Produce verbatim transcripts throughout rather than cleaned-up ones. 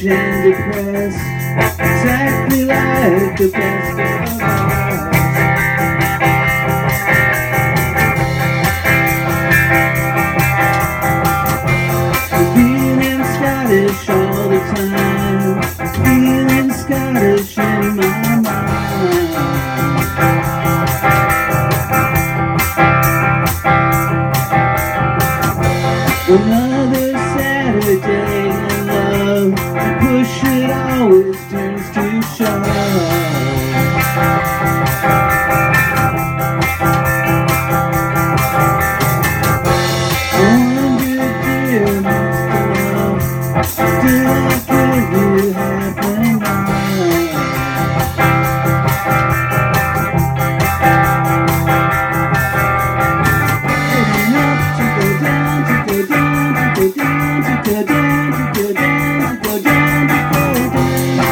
and depressed, exactly like the best of us. Feeling Scottish all the time, feeling Scottish in my mind. Another Saturday in love, push it always turns to shove. Did I give you half a mind? Enough to go down, to go down, to go down, to go down, to go down, to go down, to go down.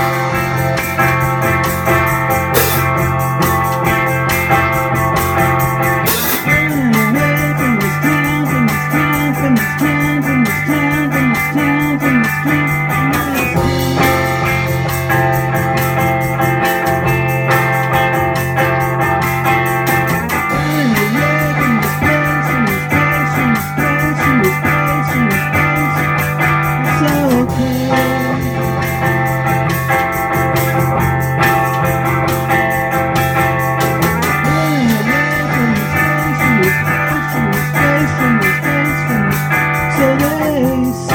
Running away from this town, from this town, from this town, from this town, from this town, from this town. So they